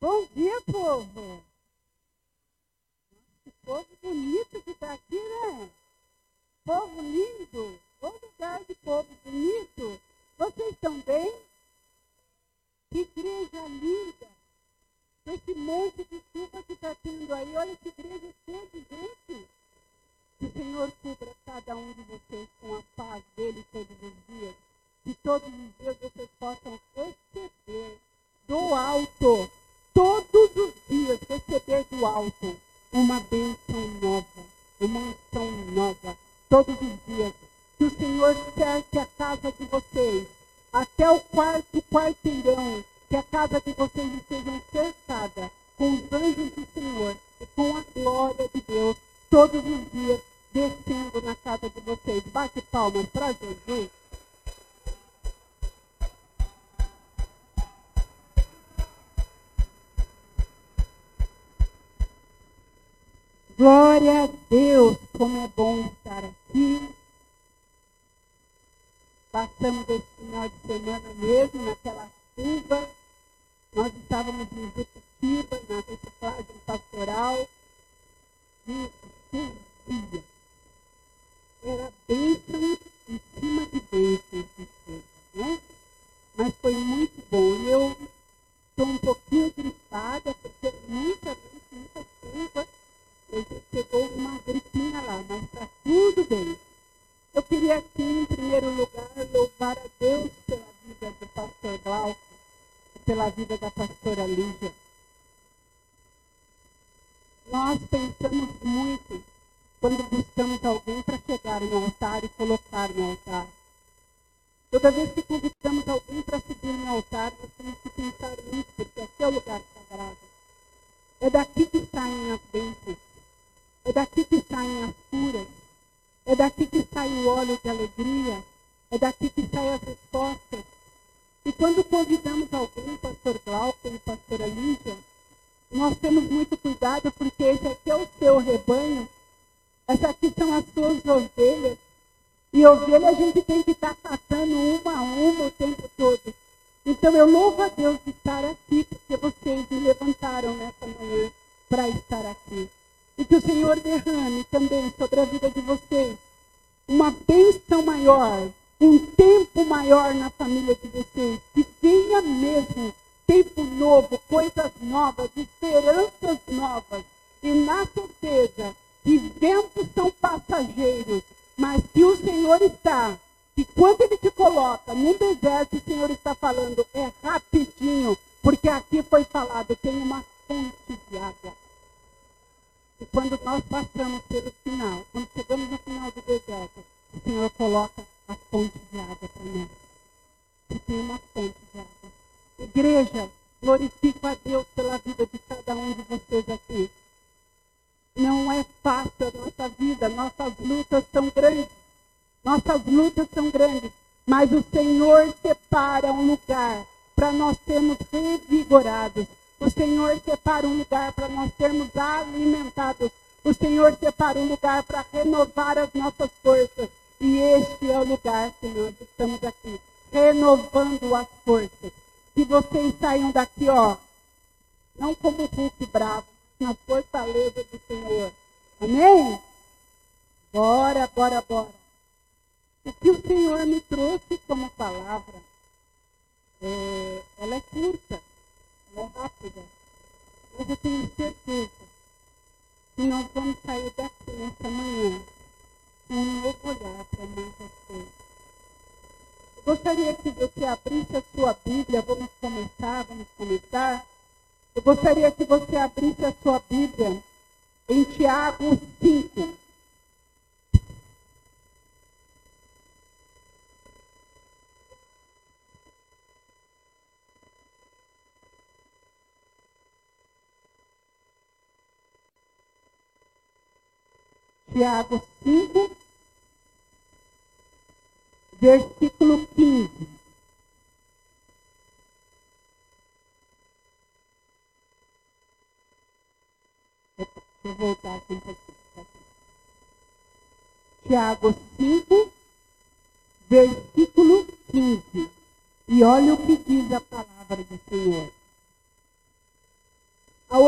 Bom dia, povo! Que povo bonito que está aqui, né? Povo lindo! Bom lugar de povo bonito! Vocês estão bem? Que igreja linda! Com esse monte de chuva que está tendo aí, olha que igreja cheia de gente! Que o Senhor cubra cada um de vocês com a paz dele todos os dias. Que todos os dias vocês possam receber do alto, todos os dias receber do alto uma bênção nova, uma unção nova, todos os dias. Que o Senhor cerque a casa de vocês, até o quarteirão, que a casa de vocês esteja cercada com os anjos do Senhor e com a glória de Deus, todos os dias, descendo na casa de vocês. Bate palmas para Jesus. Glória a Deus, como é bom estar aqui. Passamos esse final de semana mesmo, naquela chuva. Nós estávamos em Juquitiba, na reciclagem pastoral. E chovia. Era bênção em cima de bênção, né? Mas foi muito bom. E eu estou um pouquinho gripada, porque muita chuva. Chegou uma gripinha lá, mas está tudo bem. Eu queria aqui, em primeiro lugar, louvar a Deus pela vida do pastor Glauco e pela vida da pastora Lígia. Nós pensamos muito quando buscamos alguém para chegar no altar e colocar no altar. Toda vez que convidamos alguém para subir no altar, nós temos que pensar muito, porque aqui é o lugar sagrado. É daqui que saem as bênçãos. É daqui que saem as curas. É daqui que sai o óleo de alegria. É daqui que saem as respostas. E quando convidamos alguém, pastor Glauco e pastora Lígia, nós temos muito cuidado, porque esse aqui é o seu rebanho. Essas aqui são as suas ovelhas. E ovelha a gente tem que estar catando uma a uma o tempo todo. Então eu louvo a Deus de estar aqui, porque vocês me levantaram nessa manhã para estar aqui. E que o Senhor derrame também sobre a vida de vocês uma bênção maior, um tempo maior na família de vocês. Que venha mesmo tempo novo, coisas novas, esperanças novas. E na certeza que ventos são passageiros, mas que o Senhor está, que quando Ele te coloca num deserto, o Senhor está falando, é rapidinho, porque aqui foi falado, tem uma fonte de água. E quando nós passamos pelo final, quando chegamos no final do deserto, o Senhor coloca a fonte de água para nós. E tem uma fonte de água. Igreja, glorifico a Deus pela vida de cada um de vocês aqui. Não é fácil a nossa vida, nossas lutas são grandes. Nossas lutas são grandes, mas o Senhor separa um lugar para nós sermos revigorados. O Senhor separa um lugar para nós sermos alimentados. O Senhor separa um lugar para renovar as nossas forças. E este é o lugar que nós estamos aqui, renovando as forças. Que vocês saiam daqui, ó, não como Hulk bravo, na fortaleza do Senhor. Amém? Bora. O que o Senhor me trouxe como palavra, ela é curta. Ela é rápida, mas eu tenho certeza que nós vamos sair daqui nessa manhã com um novo olhar para muitas coisas. Eu gostaria que você abrisse a sua Bíblia, vamos começar. Eu gostaria que você abrisse a sua Bíblia em Tiago 5. Tiago 5, versículo 15. Deixa eu voltar aqui um pouquinho. Tiago 5, versículo 15. E olha o que diz a palavra do Senhor.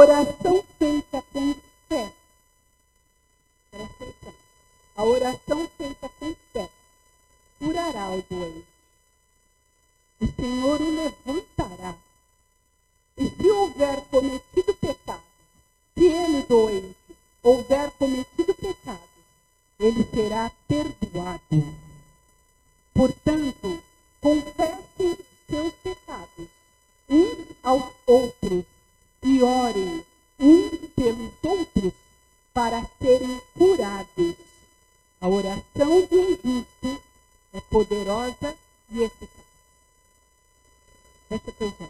oração feita com fé. Presta atenção. A oração feita com fé curará o doente. O Senhor o levantará. E se houver cometido pecado, se ele, doente, houver cometido pecado, ele será perdoado. Portanto, confessem seus pecados uns aos outros e orem uns pelos outros para serem curados. A oração de um justo é poderosa e eficaz. Fecha teus olhos,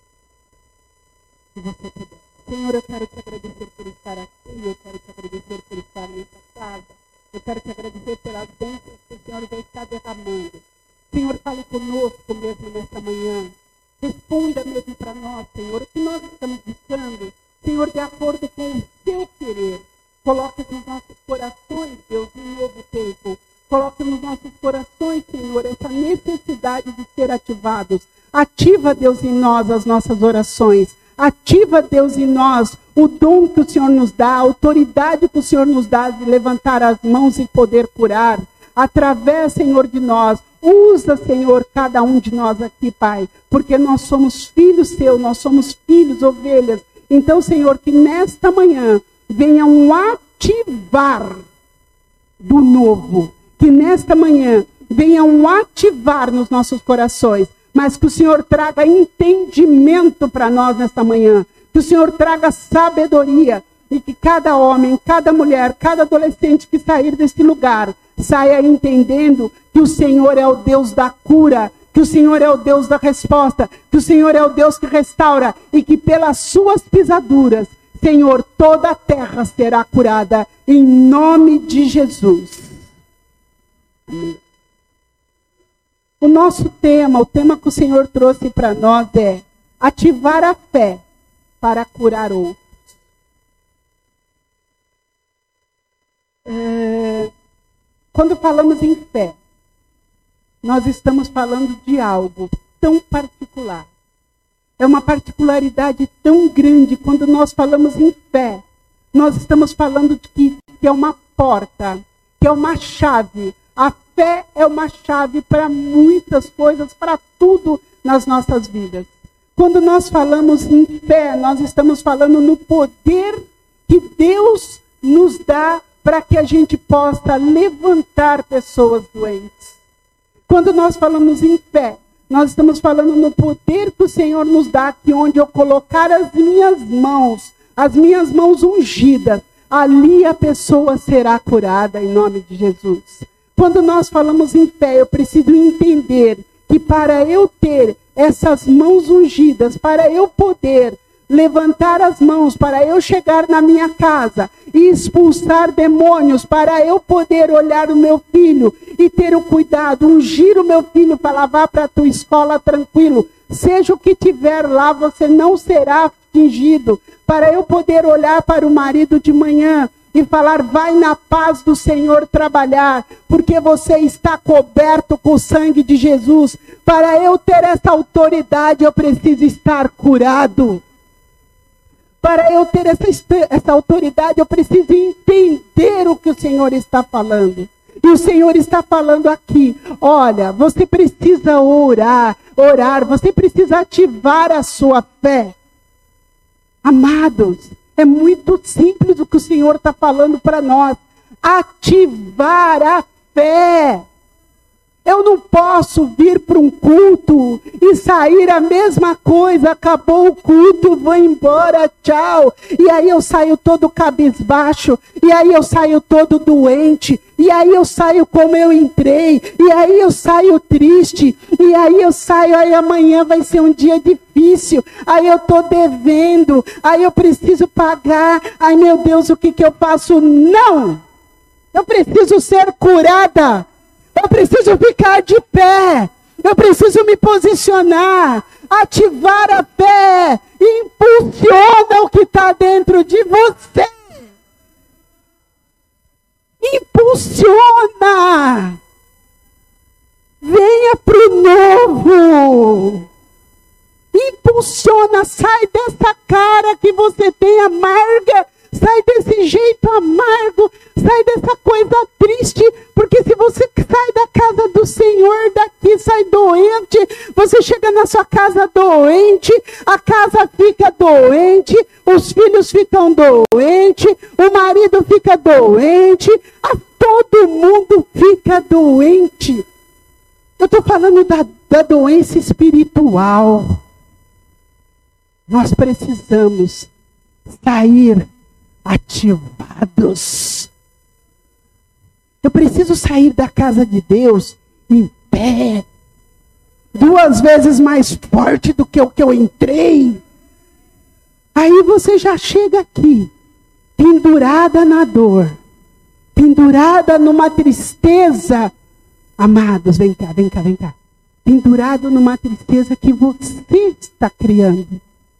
se você puder. Senhor, eu quero te agradecer por estar aqui, eu quero te agradecer por estar nessa casa, eu quero te agradecer pelas bênçãos que o Senhor já está derramando. Senhor, fale conosco mesmo nessa manhã. Responda mesmo para nós, Senhor, o que nós estamos buscando, Senhor, de acordo com o seu querer. Coloque nos nossos corações, Deus, um novo tempo. Coloque nos nossos corações, Senhor, essa necessidade de ser ativados. Ativa, Deus, em nós as nossas orações. Ativa, Deus, em nós o dom que o Senhor nos dá, a autoridade que o Senhor nos dá de levantar as mãos e poder curar. Através, Senhor, de nós. Usa, Senhor, cada um de nós aqui, Pai, porque nós somos filhos seus, nós somos filhos, ovelhas. Então, Senhor, que nesta manhã venha um ativar do novo. Que nesta manhã venha um ativar nos nossos corações. Mas que o Senhor traga entendimento para nós nesta manhã. Que o Senhor traga sabedoria. E que cada homem, cada mulher, cada adolescente que sair deste lugar, saia entendendo que o Senhor é o Deus da cura. Que o Senhor é o Deus da resposta. Que o Senhor é o Deus que restaura. E que pelas suas pisaduras, Senhor, toda a terra será curada. Em nome de Jesus. Amém. O nosso tema, o tema que o Senhor trouxe para nós é ativar a fé para curar outros. Quando falamos em fé, nós estamos falando de algo tão particular. É uma particularidade tão grande. Quando nós falamos em fé, nós estamos falando de que é uma porta, que é uma chave. A fé é uma chave para muitas coisas, para tudo nas nossas vidas. Quando nós falamos em fé, nós estamos falando no poder que Deus nos dá para que a gente possa levantar pessoas doentes. Quando nós falamos em fé, nós estamos falando no poder que o Senhor nos dá, que onde eu colocar as minhas mãos ungidas, ali a pessoa será curada em nome de Jesus. Quando nós falamos em fé, eu preciso entender que para eu ter essas mãos ungidas, para eu poder levantar as mãos, para eu chegar na minha casa e expulsar demônios, para eu poder olhar o meu filho e ter o cuidado, ungir o meu filho para lavar para a tua escola tranquilo, seja o que tiver lá, você não será atingido, para eu poder olhar para o marido de manhã e falar, vai na paz do Senhor trabalhar, porque você está coberto com o sangue de Jesus. Para eu ter essa autoridade, eu preciso estar curado. Para eu ter essa autoridade, eu preciso entender o que o Senhor está falando. E o Senhor está falando aqui, olha, você precisa orar, você precisa ativar a sua fé. Amados, é muito simples o que o Senhor está falando para nós. Ativar a fé. Eu não posso vir para um culto e sair a mesma coisa. Acabou o culto, vou embora, tchau. E aí eu saio todo cabisbaixo. E aí eu saio todo doente. E aí eu saio como eu entrei. E aí eu saio triste. E aí eu saio, aí amanhã vai ser um dia difícil. Aí eu estou devendo. Aí eu preciso pagar. Ai meu Deus, o que eu faço? Não! Eu preciso ser curada. Eu preciso ficar de pé. Eu preciso me posicionar. Ativar a fé. Impulsiona o que está dentro de você. Impulsiona. Venha para o novo. Impulsiona. Sai dessa cara que você tem casa fica doente, os filhos ficam doentes, o marido fica doente, todo mundo fica doente. Eu estou falando da doença espiritual. Nós precisamos sair ativados. Eu preciso sair da casa de Deus em pé, 2 vezes mais forte do que o que eu entrei. Aí você já chega aqui, pendurada na dor, pendurada numa tristeza. Amados, vem cá, vem cá, vem cá. Pendurado numa tristeza que você está criando.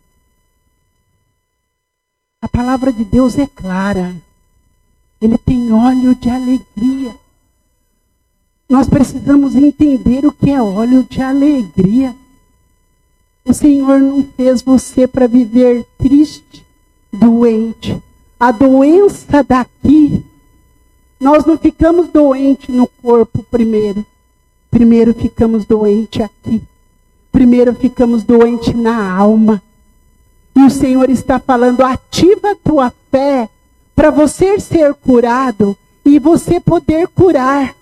A palavra de Deus é clara. Ele tem óleo de alegria. Nós precisamos entender o que é óleo de alegria. O Senhor não fez você para viver triste, doente. A doença daqui, nós não ficamos doentes no corpo primeiro. Primeiro ficamos doentes aqui. Primeiro ficamos doentes na alma. E o Senhor está falando, ativa a tua fé para você ser curado e você poder curar.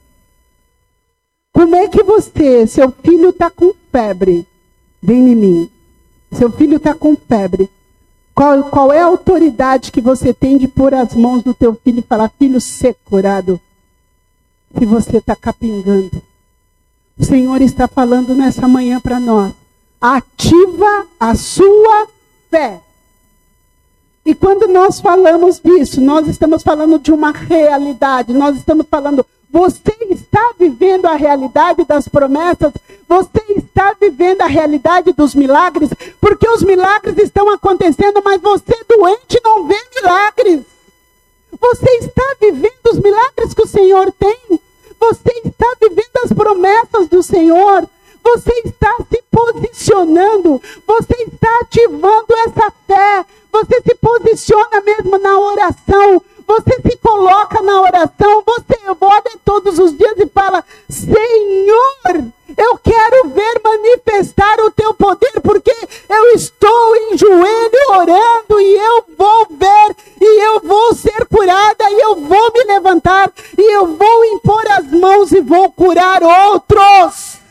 Como é que seu filho está com febre? Vem em mim. Seu filho está com febre. Qual é a autoridade que você tem de pôr as mãos no teu filho e falar, filho, ser curado? Se você está capingando. O Senhor está falando nessa manhã para nós. Ativa a sua fé. E quando nós falamos disso, nós estamos falando de uma realidade. Nós estamos falando, você está vivendo a realidade das promessas? Você está vivendo a realidade dos milagres? Porque os milagres estão acontecendo, mas você doente não vê milagres. Você está vivendo os milagres que o Senhor tem? Você está vivendo as promessas do Senhor? Você está se posicionando? Você está ativando essa fé? Você se posiciona mesmo na oração? Você se coloca na oração? Você ora todos os dias e fala, Senhor, eu quero ver manifestar o teu poder, porque eu estou em joelho orando e eu vou ver, e eu vou ser curada, e eu vou me levantar, e eu vou impor as mãos e vou curar outros.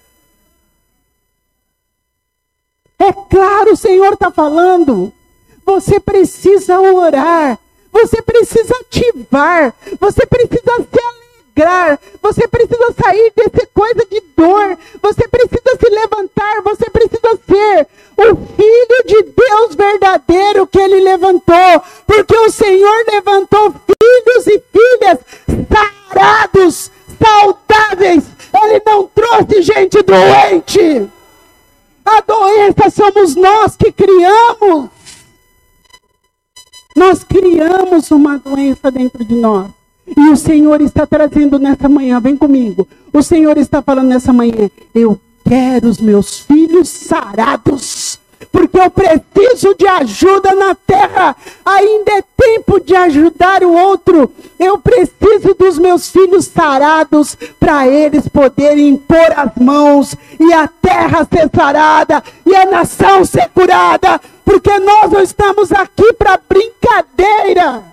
É claro, o Senhor está falando. Você precisa orar. Você precisa ativar. Você precisa se alegrar. Você precisa sair dessa coisa de dor. Você precisa se levantar. Você precisa ser o Filho de Deus verdadeiro que Ele levantou. Porque o Senhor levantou filhos e filhas sarados, saudáveis. Ele não trouxe gente doente. A doença somos nós que criamos. Nós criamos uma doença dentro de nós. E o Senhor está trazendo nessa manhã, vem comigo. O Senhor está falando nessa manhã, eu quero os meus filhos sarados. Porque eu preciso de ajuda na terra. Ainda é tempo de ajudar o outro. Eu preciso dos meus filhos sarados para eles poderem impor as mãos e a terra ser sarada e a nação ser curada. Porque nós não estamos aqui para brincadeira.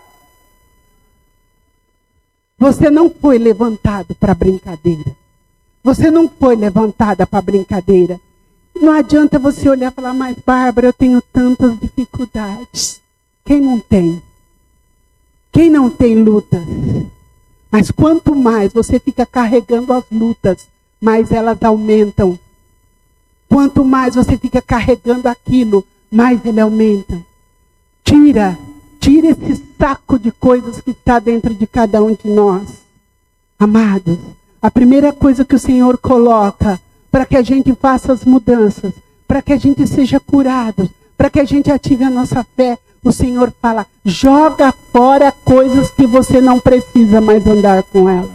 Você não foi levantado para brincadeira. Você não foi levantada para brincadeira. Não adianta você olhar e falar, mas Bárbara, eu tenho tantas dificuldades. Quem não tem? Quem não tem lutas? Mas quanto mais você fica carregando as lutas, mais elas aumentam. Quanto mais você fica carregando aquilo, mais ele aumenta. Tira esse saco de coisas que está dentro de cada um de nós. Amados, a primeira coisa que o Senhor coloca para que a gente faça as mudanças, para que a gente seja curado, para que a gente ative a nossa fé, o Senhor fala, joga fora coisas que você não precisa mais andar com elas.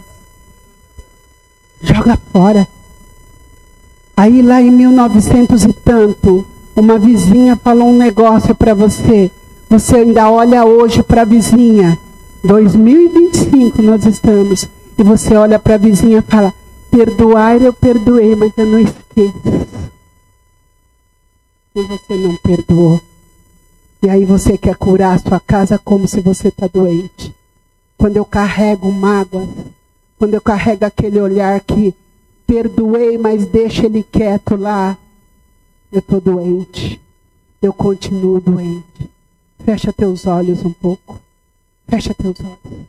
Joga fora. Aí lá em 1900 e tanto, uma vizinha falou um negócio para você. Você ainda olha hoje para a vizinha. 2025 nós estamos. E você olha para a vizinha e fala, perdoar eu perdoei, mas eu não esqueço. e você não perdoou. E aí você quer curar a sua casa como se você está doente. Quando eu carrego mágoas, quando eu carrego aquele olhar que perdoei, mas deixa ele quieto lá, eu estou doente. Eu continuo doente. Fecha teus olhos um pouco. Fecha teus olhos.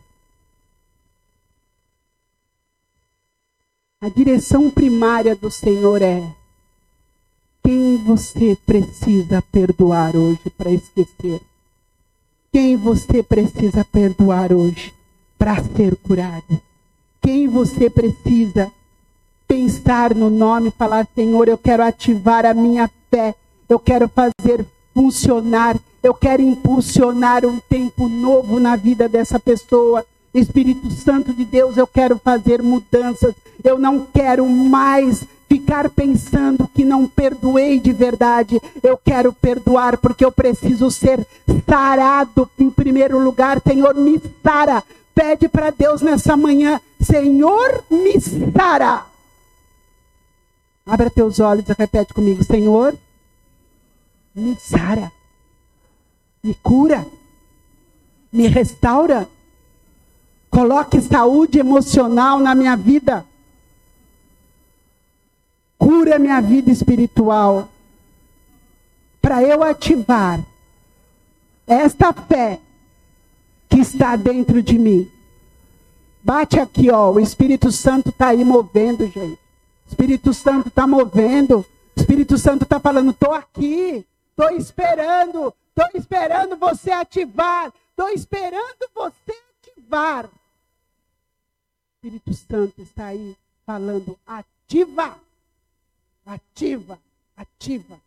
A direção primária do Senhor é: quem você precisa perdoar hoje para esquecer? Quem você precisa perdoar hoje para ser curado? Quem você precisa pensar no nome e falar: Senhor, eu quero ativar a minha fé, eu quero fazer funcionar, eu quero impulsionar um tempo novo na vida dessa pessoa. Espírito Santo de Deus, eu quero fazer mudanças. Eu não quero mais ficar pensando que não perdoei de verdade. Eu quero perdoar porque eu preciso ser sarado em primeiro lugar. Senhor, me sara. Pede para Deus nessa manhã: Senhor, me sara. Abra teus olhos e repete comigo: Senhor, me sara. Me cura. Me restaura. Coloque saúde emocional na minha vida. Cura minha vida espiritual. Para eu ativar esta fé que está dentro de mim. Bate aqui, ó. O Espírito Santo está aí movendo, gente. O Espírito Santo está movendo. O Espírito Santo está falando: estou aqui. Estou esperando você ativar. Estou esperando você ativar. O Espírito Santo está aí falando: ativa. Ativa, ativa.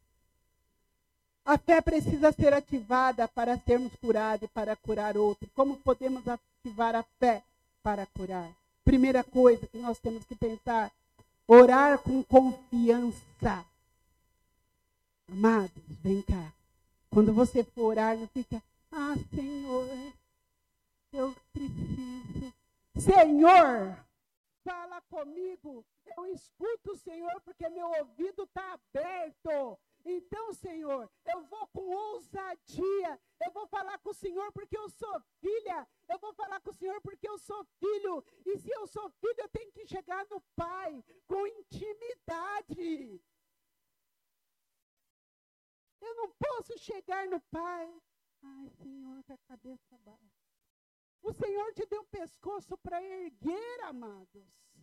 A fé precisa ser ativada para sermos curados e para curar outro. Como podemos ativar a fé para curar? Primeira coisa que nós temos que pensar: orar com confiança. Amados, vem cá. Quando você for orar, não fica: ah, Senhor, eu preciso. Senhor, fala comigo. Eu escuto o Senhor porque meu ouvido está aberto. Então, Senhor, eu vou com ousadia. Eu vou falar com o Senhor porque eu sou filha. Eu vou falar com o Senhor porque eu sou filho. E se eu sou filho, eu tenho que chegar no Pai com intimidade. Eu não posso chegar no Pai: ai, Senhor, com a cabeça baixa. O Senhor te deu pescoço para erguer, amados.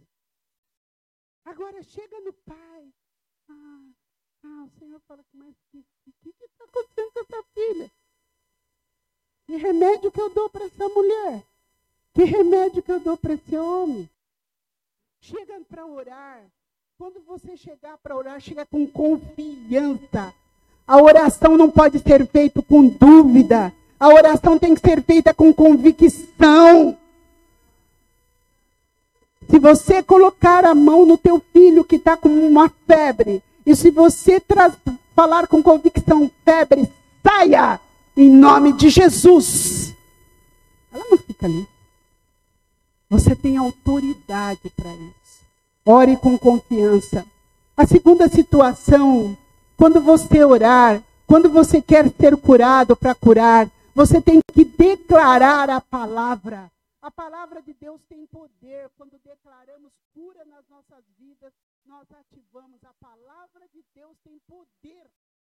Agora chega no Pai. O Senhor fala: mas o que está acontecendo com essa filha? Que remédio que eu dou para essa mulher? Que remédio que eu dou para esse homem? Chega para orar. Quando você chegar para orar, chega com confiança. A oração não pode ser feita com dúvida. A oração tem que ser feita com convicção. Se você colocar a mão no teu filho que está com uma febre, e se você falar com convicção: febre, saia, em nome de Jesus. Ela não fica ali. Você tem autoridade para isso. Ore com confiança. A segunda situação, quando você orar, quando você quer ser curado para curar, você tem que declarar a palavra. A palavra de Deus tem poder. Quando declaramos cura nas nossas vidas, nós ativamos. A palavra de Deus tem poder.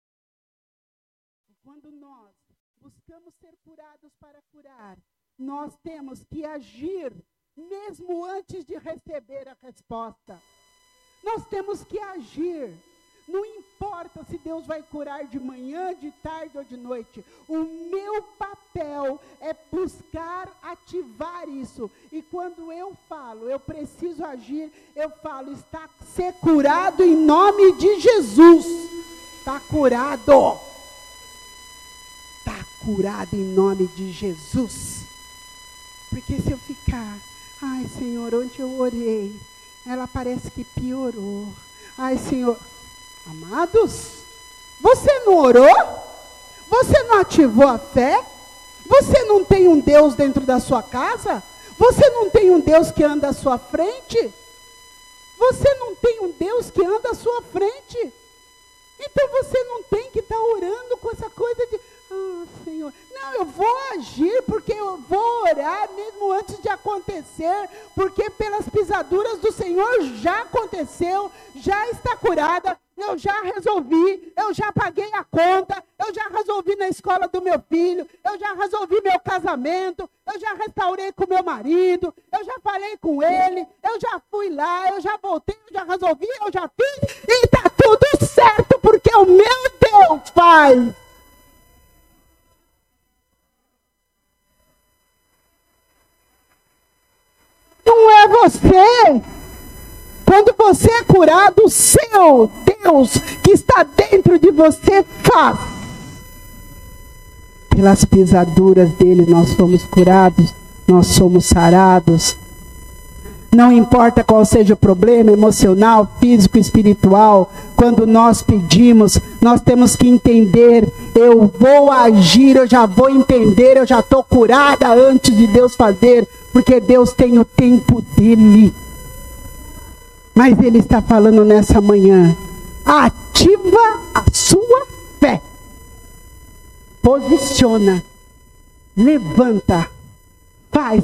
Quando nós buscamos ser curados para curar, nós temos que agir mesmo antes de receber a resposta. Nós temos que agir. Não importa se Deus vai curar de manhã, de tarde ou de noite. O meu papel é buscar ativar isso. E quando eu falo, eu preciso agir, eu falo: está ser curado em nome de Jesus. Está curado. Está curado em nome de Jesus. Porque se eu ficar: ai, Senhor, onde eu orei, ela parece que piorou. Ai, Senhor. Amados, você não orou? Você não ativou a fé? Você não tem um Deus dentro da sua casa? Você não tem um Deus que anda à sua frente? Você não tem um Deus que anda à sua frente? Então você não tem que estar orando com essa coisa de, Senhor, não, eu vou agir, porque eu vou orar mesmo antes de acontecer, porque pelas pisaduras do Senhor já aconteceu, já está curada, eu já resolvi, eu já paguei a conta, eu já resolvi na escola do meu filho, eu já resolvi meu casamento, eu já restaurei com meu marido, eu já falei com ele, eu já fui lá, eu já voltei, eu já resolvi, eu já fiz, e está tudo certo, porque o meu Deus faz. Não é você. Quando você é curado, o seu Deus que está dentro de você faz. Pelas pisaduras dele nós fomos curados, nós somos sarados. Não importa qual seja o problema emocional, físico, espiritual, quando nós pedimos, nós temos que entender, eu vou agir, eu já vou entender, eu já estou curada antes de Deus fazer, porque Deus tem o tempo dele. Mas ele está falando nessa manhã, ativa a sua fé, posiciona, levanta, faz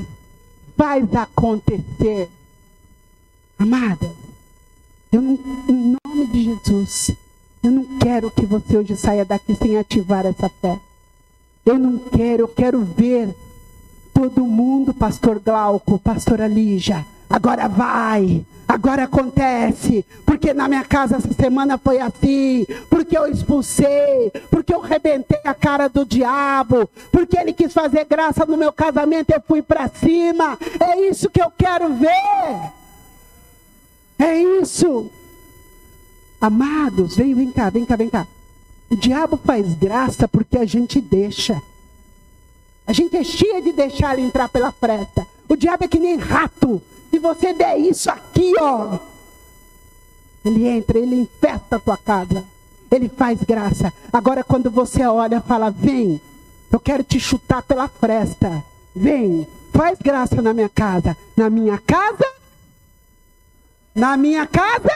acontecer. Amada, em nome de Jesus, eu não quero que você hoje saia daqui sem ativar essa fé. Eu quero ver todo mundo, pastor Glauco, pastora Lígia, agora vai, agora acontece, porque na minha casa essa semana foi assim, porque eu expulsei, porque eu rebentei a cara do diabo, porque ele quis fazer graça no meu casamento e eu fui para cima. É isso que eu quero ver. É isso. Amados, vem cá. O diabo faz graça porque a gente deixa. A gente é cheia de deixar ele entrar pela fresta. O diabo é que nem rato. Se você der isso aqui, ó, ele entra, ele infesta a tua casa. Ele faz graça. Agora quando você olha, fala, vem, eu quero te chutar pela fresta. Vem, faz graça na minha casa. Na minha casa? Na minha casa?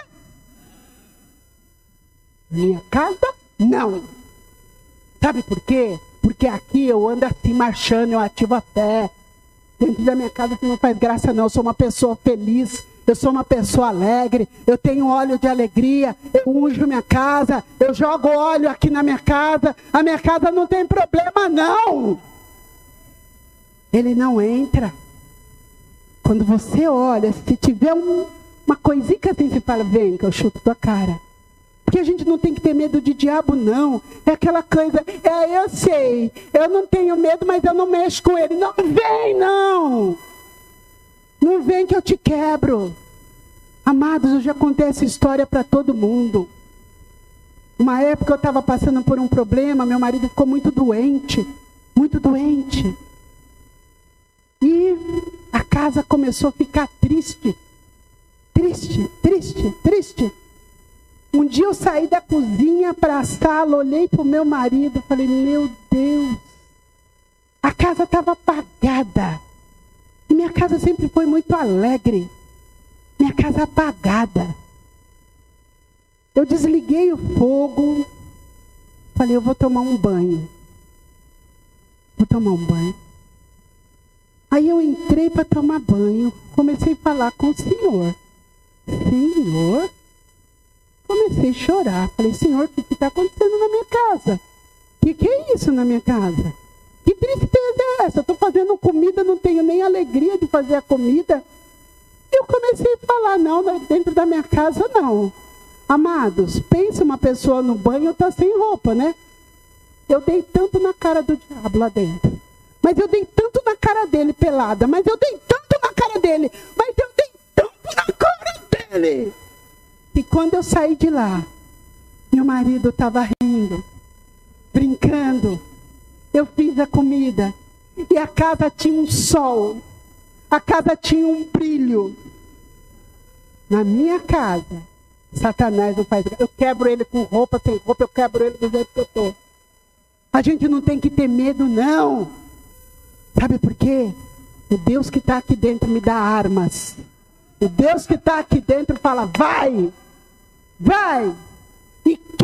Minha casa? Não. Sabe por quê? Porque aqui eu ando assim, marchando, eu ativo a fé. Dentro da minha casa você não faz graça não, eu sou uma pessoa feliz, eu sou uma pessoa alegre, eu tenho óleo de alegria, eu unjo minha casa, eu jogo óleo aqui na minha casa, a minha casa não tem problema não. Ele não entra. Quando você olha, se tiver uma coisinha assim, você fala, vem que eu chuto tua cara. Porque a gente não tem que ter medo de diabo, não. É aquela coisa, eu sei, eu não tenho medo, mas eu não mexo com ele. Não vem, não. Não vem que eu te quebro. Amados, eu já contei essa história para todo mundo. Uma época eu estava passando por um problema, meu marido ficou muito doente. Muito doente. E a casa começou a ficar triste. Triste. Um dia eu saí da cozinha para a sala, olhei para o meu marido, falei, meu Deus, a casa estava apagada. E minha casa sempre foi muito alegre. Minha casa apagada. Eu desliguei o fogo, falei, eu vou tomar um banho. Aí eu entrei para tomar banho, comecei a falar com o Senhor. Senhor? Comecei a chorar. Falei, Senhor, o que está acontecendo na minha casa? O que é isso na minha casa? Que tristeza é essa? Eu estou fazendo comida, não tenho nem alegria de fazer a comida. Eu comecei a falar, não, dentro da minha casa não. Amados, pensa uma pessoa no banho, está sem roupa, né? Eu dei tanto na cara do diabo lá dentro. Mas eu dei tanto na cara dele pelada. Mas eu dei tanto na cara dele. Mas eu dei tanto na cara dele. E quando eu saí de lá, meu marido estava rindo, brincando. Eu fiz a comida. E a casa tinha um sol. A casa tinha um brilho. Na minha casa, Satanás não faz. Eu quebro ele com roupa, sem roupa, eu quebro ele do jeito que eu estou. A gente não tem que ter medo, não. Sabe por quê? O Deus que está aqui dentro me dá armas. O Deus que está aqui dentro fala, vai! E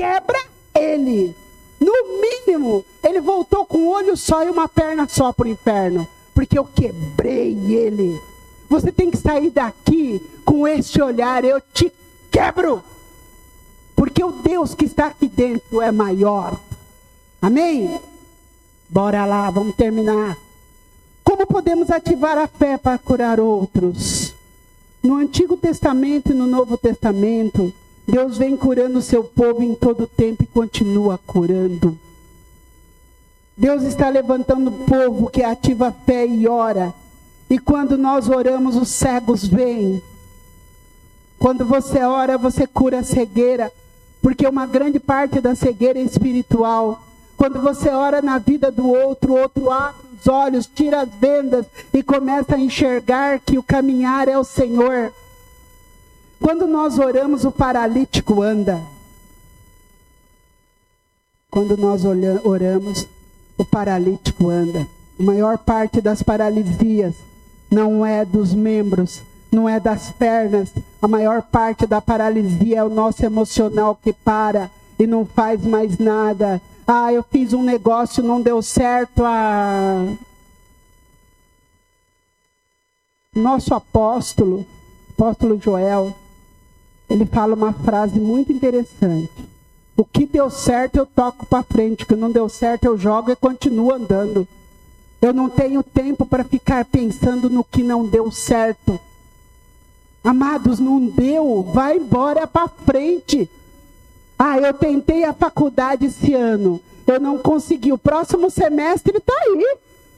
quebra ele. No mínimo, ele voltou com um olho só e uma perna só para o inferno. Porque eu quebrei ele. Você tem que sair daqui com esse olhar. Eu te quebro. Porque o Deus que está aqui dentro é maior. Amém? Bora lá, vamos terminar. Como podemos ativar a fé para curar outros? No Antigo Testamento e no Novo Testamento, Deus vem curando o seu povo em todo tempo e continua curando. Deus está levantando o povo que ativa a fé e ora. E quando nós oramos, os cegos vêm. Quando você ora, você cura a cegueira. Porque uma grande parte da cegueira é espiritual. Quando você ora na vida do outro, o outro abre os olhos, tira as vendas e começa a enxergar que o caminhar é o Senhor. Quando nós oramos, o paralítico anda. Quando nós oramos, o paralítico anda. A maior parte das paralisias não é dos membros, não é das pernas. A maior parte da paralisia é o nosso emocional que para e não faz mais nada. Ah, eu fiz um negócio, não deu certo. Nosso apóstolo Joel, ele fala uma frase muito interessante. O que deu certo eu toco para frente, o que não deu certo eu jogo e continuo andando. Eu não tenho tempo para ficar pensando no que não deu certo. Amados, não deu, vai embora para frente. Ah, eu tentei a faculdade esse ano, eu não consegui, o próximo semestre está aí.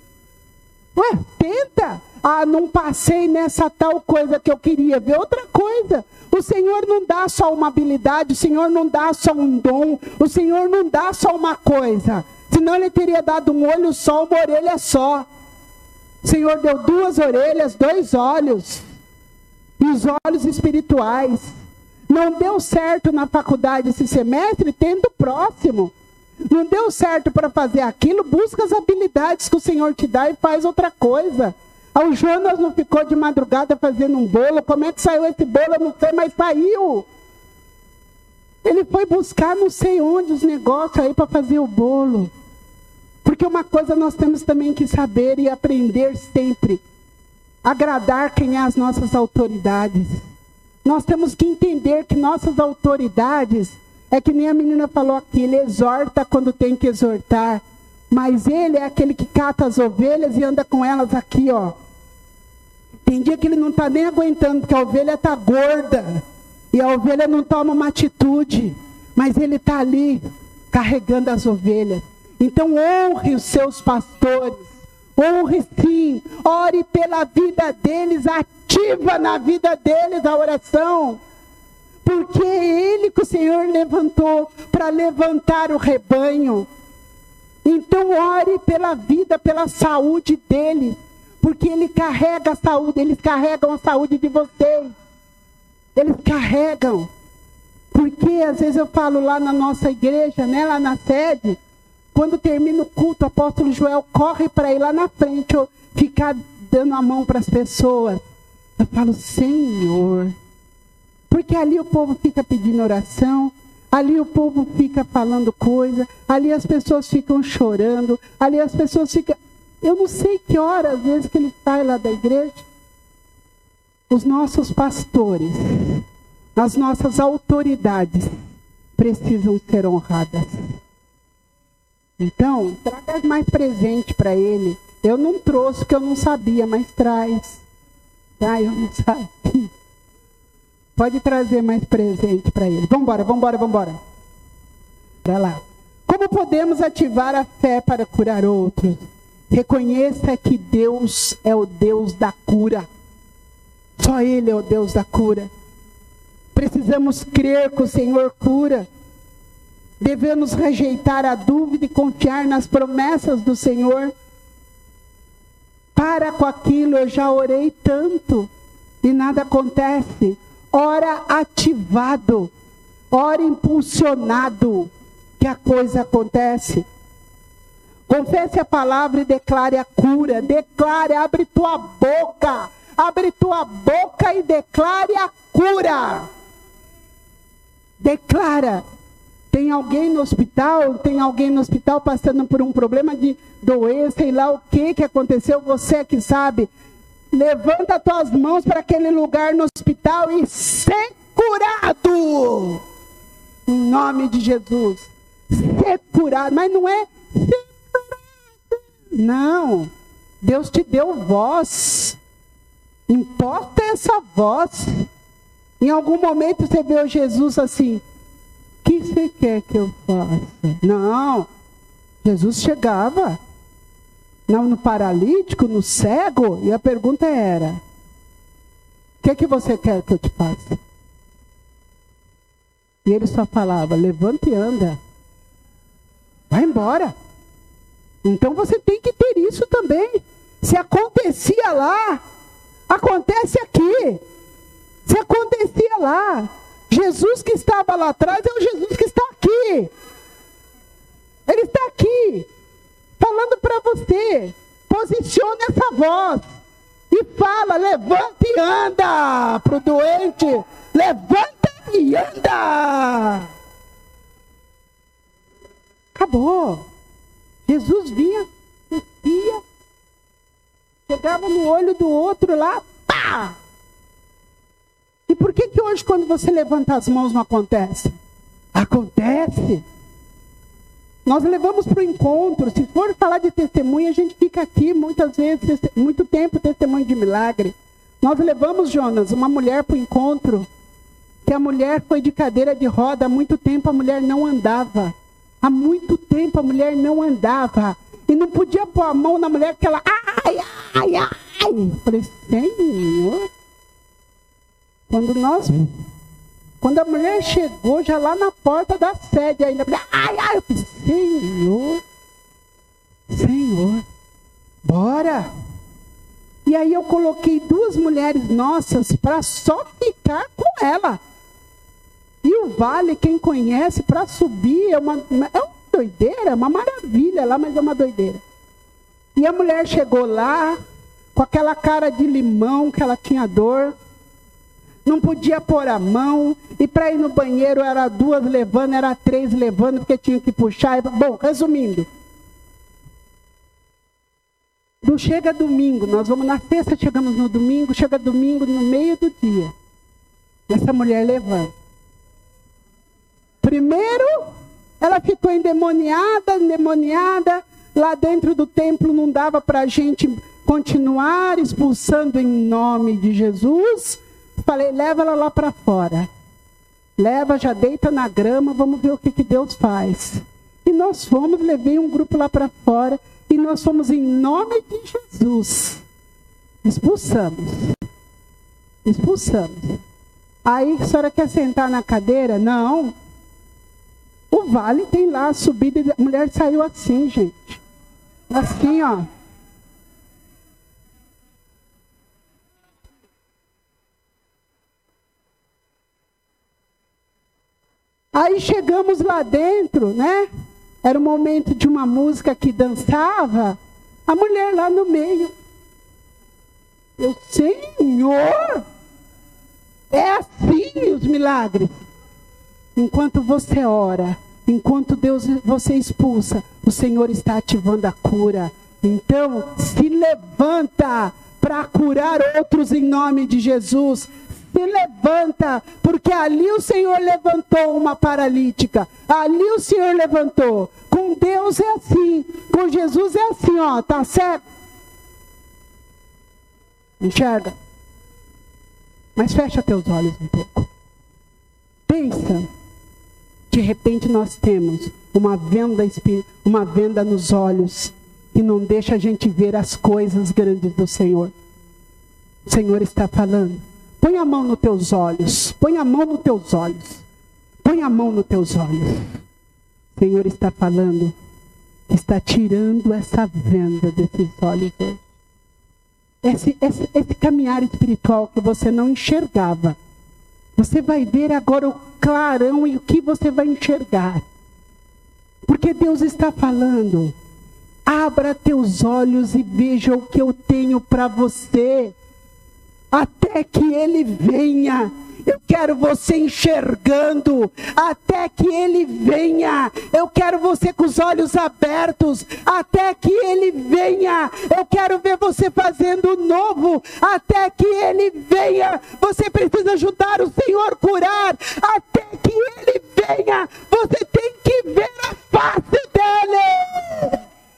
Ué, tenta. Ah, não passei nessa tal coisa que eu queria ver, outra coisa. O Senhor não dá só uma habilidade, o Senhor não dá só um dom, o Senhor não dá só uma coisa. Senão Ele teria dado um olho só, uma orelha só. O Senhor deu 2 orelhas, 2 olhos. E os olhos espirituais. Não deu certo na faculdade esse semestre, tenta o próximo. Não deu certo para fazer aquilo, busca as habilidades que o Senhor te dá e faz outra coisa. O Jonas não ficou de madrugada fazendo um bolo. Como é que saiu esse bolo? Eu não sei, mas saiu. Ele foi buscar não sei onde os negócios aí para fazer o bolo. Porque uma coisa nós temos também que saber e aprender sempre. Agradar quem é as nossas autoridades. Nós temos que entender que nossas autoridades, é que nem a menina falou aqui, ele exorta quando tem que exortar. Mas ele é aquele que cata as ovelhas e anda com elas aqui, ó. Tem dia que ele não está nem aguentando, porque a ovelha está gorda. E a ovelha não toma uma atitude. Mas ele está ali, carregando as ovelhas. Então honre os seus pastores. Honre sim. Ore pela vida deles. Ativa na vida deles a oração. Porque é ele que o Senhor levantou para levantar o rebanho. Então ore pela vida, pela saúde deles. Porque ele carrega a saúde, eles carregam a saúde de vocês. Eles carregam. Porque às vezes eu falo lá na nossa igreja, né, lá na sede, quando termina o culto, o apóstolo Joel corre para ir lá na frente, eu ficar dando a mão para as pessoas. Eu falo, Senhor, porque ali o povo fica pedindo oração, ali o povo fica falando coisa, ali as pessoas ficam chorando, ali as pessoas ficam... Eu não sei que hora, às vezes, que ele sai lá da igreja. Os nossos pastores, as nossas autoridades precisam ser honradas. Então, traga mais presente para ele. Eu não trouxe porque eu não sabia, mas traz. Tá, eu não sabia. Pode trazer mais presente para ele. Vambora. Para lá. Como podemos ativar a fé para curar outros? Reconheça que Deus é o Deus da cura. Só Ele é o Deus da cura. Precisamos crer que o Senhor cura. Devemos rejeitar a dúvida e confiar nas promessas do Senhor. Para com aquilo, eu já orei tanto e nada acontece. Ora ativado, ora impulsionado, que a coisa acontece. Confesse a palavra e declare a cura. Declare, abre tua boca. Abre tua boca e declare a cura. Declara Tem alguém no hospital passando por um problema de doença, sei lá o que aconteceu, você que sabe. Levanta as tuas mãos para aquele lugar no hospital e ser curado. Em nome de Jesus. Ser curado. Mas não é ser curado. Não. Deus te deu voz. Imposta essa voz. Em algum momento você vê Jesus assim. O que você quer que eu faça? Não. Jesus chegava no paralítico, no cego, e a pergunta era: o que você quer que eu te faça? E ele só falava: levanta e anda. Vai embora. Então você tem que ter isso também. Se acontecia lá, acontece aqui. Se acontecia lá, Jesus que estava lá atrás é o Jesus que está aqui. Ele está aqui, falando para você. Posicione essa voz e fala: levanta e anda. Para o doente, levanta e anda. Acabou. Jesus vinha, descia, chegava no olho do outro lá, pá! E por que hoje, quando você levanta as mãos, não acontece? Acontece. Nós levamos para o encontro. Se for falar de testemunho, a gente fica aqui muitas vezes, muito tempo, testemunho de milagre. Nós levamos, Jonas, uma mulher para o encontro, que a mulher foi de cadeira de roda, há muito tempo a mulher não andava. Há muito tempo a mulher não andava. E não podia pôr a mão na mulher, porque ela, ai, ai, ai. Eu falei: Senhor. Quando a mulher chegou, já lá na porta da sede, ainda, ai, ai, eu falei: Senhor, bora. E aí eu coloquei 2 mulheres nossas para só ficar com ela. E o vale, quem conhece, para subir, é uma doideira, é uma maravilha lá, mas é uma doideira. E a mulher chegou lá, com aquela cara de limão, que ela tinha dor. Não podia pôr a mão, e para ir no banheiro era 2 levando, era 3 levando, porque tinha que puxar. Bom, resumindo. Chega domingo, nós vamos na sexta, chegamos no domingo, chega domingo no meio do dia. Essa mulher levanta. Primeiro, ela ficou endemoniada, lá dentro do templo não dava para a gente continuar expulsando em nome de Jesus. Falei: leva ela lá para fora. Leva, já deita na grama, vamos ver o que Deus faz. E nós fomos, levei um grupo lá para fora, e nós fomos em nome de Jesus. Expulsamos. Aí, a senhora quer sentar na cadeira? Não. O vale tem lá a subida, a mulher saiu assim, gente. Assim, ó. Aí chegamos lá dentro, né? Era o momento de uma música que dançava. A mulher lá no meio. Eu, Senhor! É assim os milagres. Enquanto você ora, enquanto você expulsa, o Senhor está ativando a cura. Então, se levanta para curar outros em nome de Jesus. Se levanta, porque ali o Senhor levantou uma paralítica. Ali o Senhor levantou. Com Deus é assim. Com Jesus é assim, ó. Tá certo? Enxerga. Mas fecha teus olhos um pouco. Pensa. De repente nós temos uma venda nos olhos que não deixa a gente ver as coisas grandes do Senhor. O Senhor está falando. Põe a mão nos teus olhos. Põe a mão nos teus olhos. Põe a mão nos teus olhos. O Senhor está falando. Está tirando essa venda desses olhos hoje. Esse caminhar espiritual que você não enxergava. Você vai ver agora o clarão e o que você vai enxergar. Porque Deus está falando. Abra teus olhos e veja o que eu tenho para você. Até que Ele venha Eu quero você enxergando até que Ele venha. Eu quero você com os olhos abertos até que Ele venha. Eu quero ver você fazendo novo até que Ele venha. Você precisa ajudar o Senhor a curar até que Ele venha. Você tem que ver a face dEle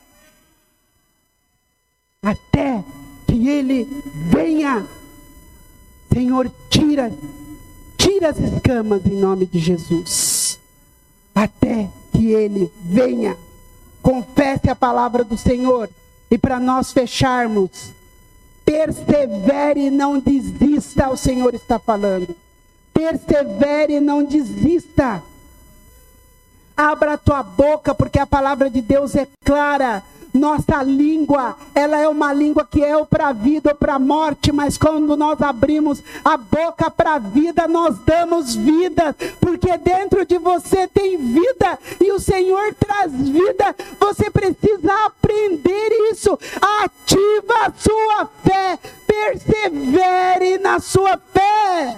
até que Ele venha. Senhor, tira as escamas em nome de Jesus, até que Ele venha. Confesse a palavra do Senhor. E para nós fecharmos, persevere e não desista, o Senhor está falando. Persevere e não desista. Abra a tua boca, porque a palavra de Deus é clara. Nossa língua, ela é uma língua que é ou para a vida ou para a morte, mas quando nós abrimos a boca para a vida, nós damos vida, porque dentro de você tem vida, e o Senhor traz vida. Você precisa aprender isso. Ativa a sua fé, persevere na sua fé.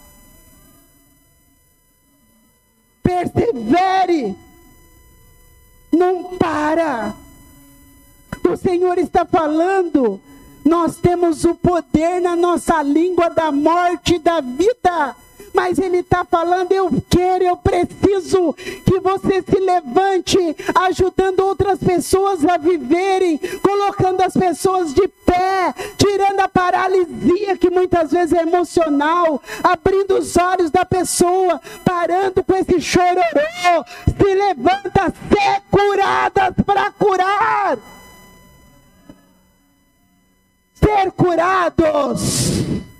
Persevere, não para. O Senhor está falando, nós temos o poder na nossa língua da morte e da vida. Mas Ele está falando, eu preciso que você se levante, ajudando outras pessoas a viverem, colocando as pessoas de pé, tirando a paralisia que muitas vezes é emocional, abrindo os olhos da pessoa, parando com esse chororô. Se levanta, ser curadas para curar. Ser curados.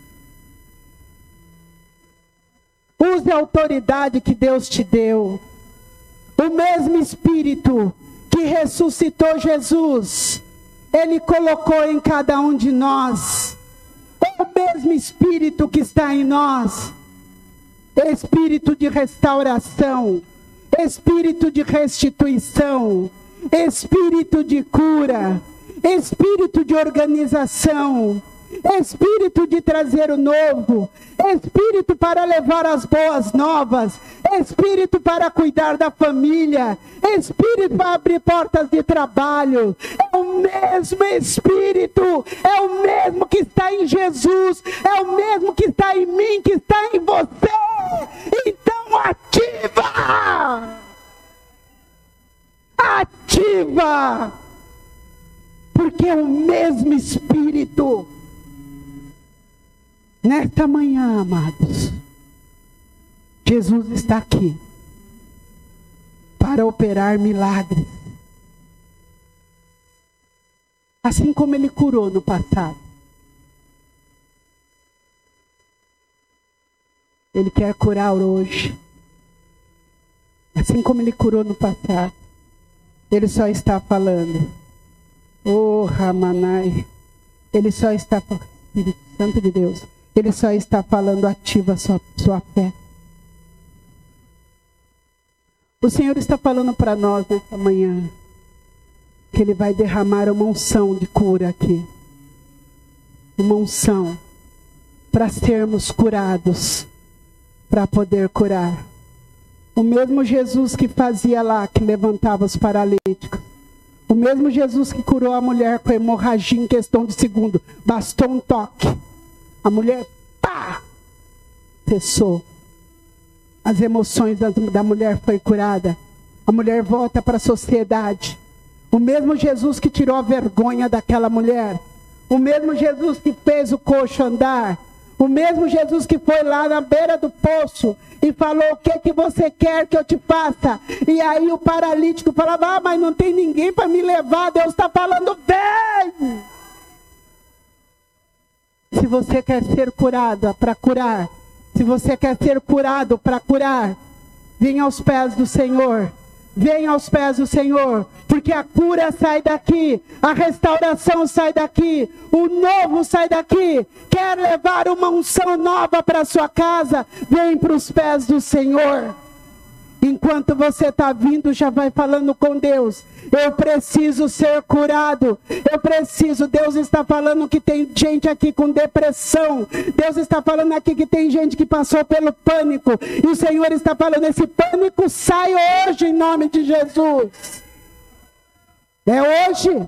Use a autoridade que Deus te deu. O mesmo Espírito que ressuscitou Jesus, Ele colocou em cada um de nós. É o mesmo Espírito que está em nós. Espírito de restauração, Espírito de restituição, Espírito de cura, Espírito de organização, Espírito de trazer o novo, Espírito para levar as boas novas, Espírito para cuidar da família, Espírito para abrir portas de trabalho. É o mesmo Espírito, é o mesmo que está em Jesus, é o mesmo que está em mim, que está em você. Então ativa! Ativa! Porque é o mesmo Espírito. Nesta manhã, amados, Jesus está aqui para operar milagres. Assim como Ele curou no passado. Ele quer curar hoje. Assim como Ele curou no passado. Ele só está falando. Oh, Ramanai. Ele só está falando. Espírito Santo de Deus. Ele só está falando, ativa a sua fé. O Senhor está falando para nós nesta manhã que Ele vai derramar uma unção de cura aqui. Uma unção para sermos curados, para poder curar. O mesmo Jesus que fazia lá, que levantava os paralíticos. O mesmo Jesus que curou a mulher com hemorragia em questão de segundo. Bastou um toque. A mulher, pá, cessou. As emoções da mulher foi curada. A mulher volta para a sociedade. O mesmo Jesus que tirou a vergonha daquela mulher. O mesmo Jesus que fez o coxo andar. O mesmo Jesus que foi lá na beira do poço e falou, o que você quer que eu te faça? E aí o paralítico falava, mas não tem ninguém para me levar. Deus está falando, vem! Se você quer ser curado para curar, se você quer ser curado para curar, venha aos pés do Senhor. Venha aos pés do Senhor, porque a cura sai daqui, a restauração sai daqui, o novo sai daqui. Quer levar uma unção nova para sua casa? Vem para os pés do Senhor. Enquanto você está vindo, já vai falando com Deus. Eu preciso ser curado. Eu preciso. Deus está falando que tem gente aqui com depressão. Deus está falando aqui que tem gente que passou pelo pânico. E o Senhor está falando, esse pânico sai hoje em nome de Jesus. É hoje.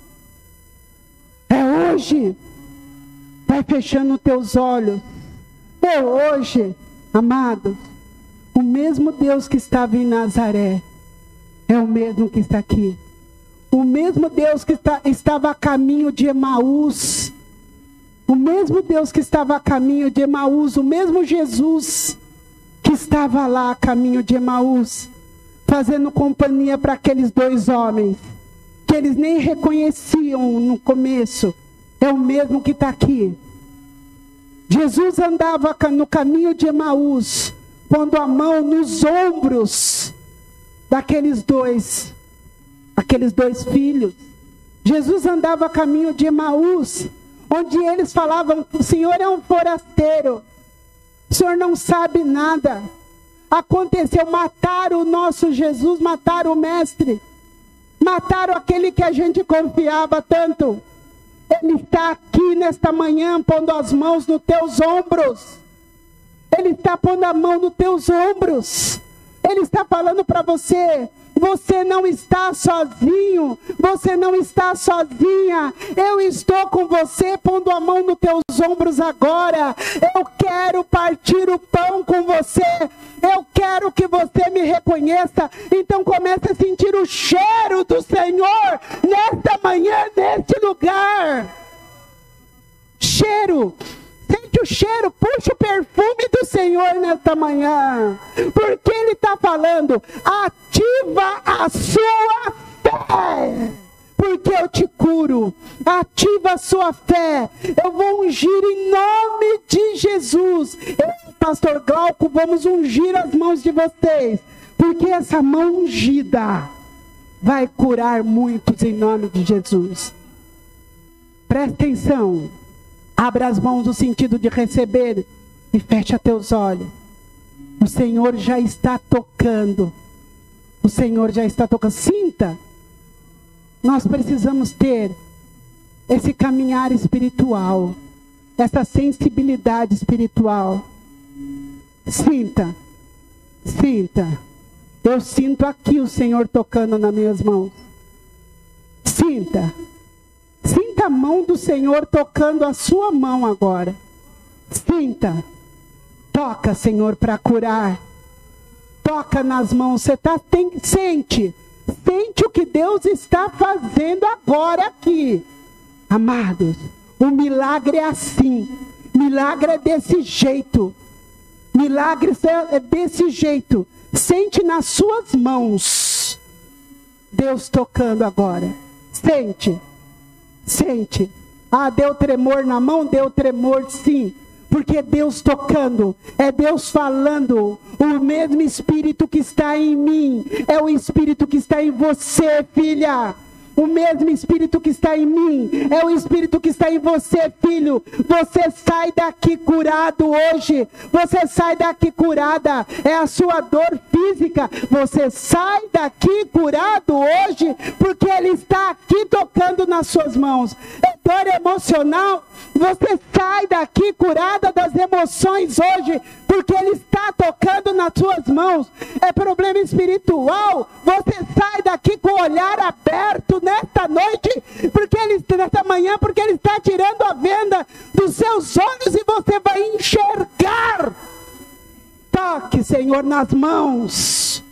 É hoje. Vai fechando teus olhos. É hoje, amados. O mesmo Deus que estava em Nazaré é o mesmo que está aqui. O mesmo Deus que estava a caminho de Emaús. O mesmo Deus que estava a caminho de Emaús. O mesmo Jesus que estava lá a caminho de Emaús. Fazendo companhia para aqueles dois homens. Que eles nem reconheciam no começo. É o mesmo que está aqui. Jesus andava no caminho de Emaús. Pondo a mão nos ombros daqueles dois filhos. Jesus andava a caminho de Emaús, onde eles falavam, o Senhor é um forasteiro, o Senhor não sabe nada. Aconteceu, mataram o nosso Jesus, mataram o Mestre, mataram aquele que a gente confiava tanto. Ele está aqui nesta manhã, pondo as mãos nos teus ombros. Ele está pondo a mão nos teus ombros. Ele está falando para você, você não está sozinho, você não está sozinha. Eu estou com você, pondo a mão nos teus ombros agora. Eu quero partir o pão com você. Eu quero que você me reconheça. Então comece a sentir o cheiro do Senhor nesta manhã, neste lugar. Cheiro. Sente o cheiro, puxa o perfume do Senhor nesta manhã. Porque Ele está falando, ativa a sua fé. Porque eu te curo. Ativa a sua fé. Eu vou ungir em nome de Jesus. Eu, pastor Glauco, vamos ungir as mãos de vocês. Porque essa mão ungida vai curar muitos em nome de Jesus. Presta atenção. Abra as mãos no sentido de receber e fecha teus olhos. O Senhor já está tocando. O Senhor já está tocando. Sinta. Nós precisamos ter esse caminhar espiritual. Essa sensibilidade espiritual. Sinta. Sinta. Eu sinto aqui o Senhor tocando nas minhas mãos. Sinta. Sinta a mão do Senhor tocando a sua mão agora. Sinta. Toca, Senhor, para curar. Toca nas mãos. Sente. Sente o que Deus está fazendo agora aqui. Amados, o milagre é assim. Milagre é desse jeito. Milagre é desse jeito. Sente nas suas mãos. Deus tocando agora. Sente. Sente. Ah, deu tremor na mão? Deu tremor sim. Porque é Deus tocando. É Deus falando. O mesmo Espírito que está em mim é o Espírito que está em você, filha. O mesmo Espírito que está em mim é o Espírito que está em você, filho. Você sai daqui curado hoje. Você sai daqui curada. É a sua dor física. Você sai daqui curado hoje, porque Ele está aqui tocando nas suas mãos. É dor emocional. Você sai daqui curada das emoções hoje, porque Ele está tocando nas suas mãos. É problema espiritual. Você sai daqui com o olhar aberto nesta noite, nesta manhã, porque Ele está tirando a venda dos seus olhos e você vai enxergar. Toque, Senhor, nas mãos.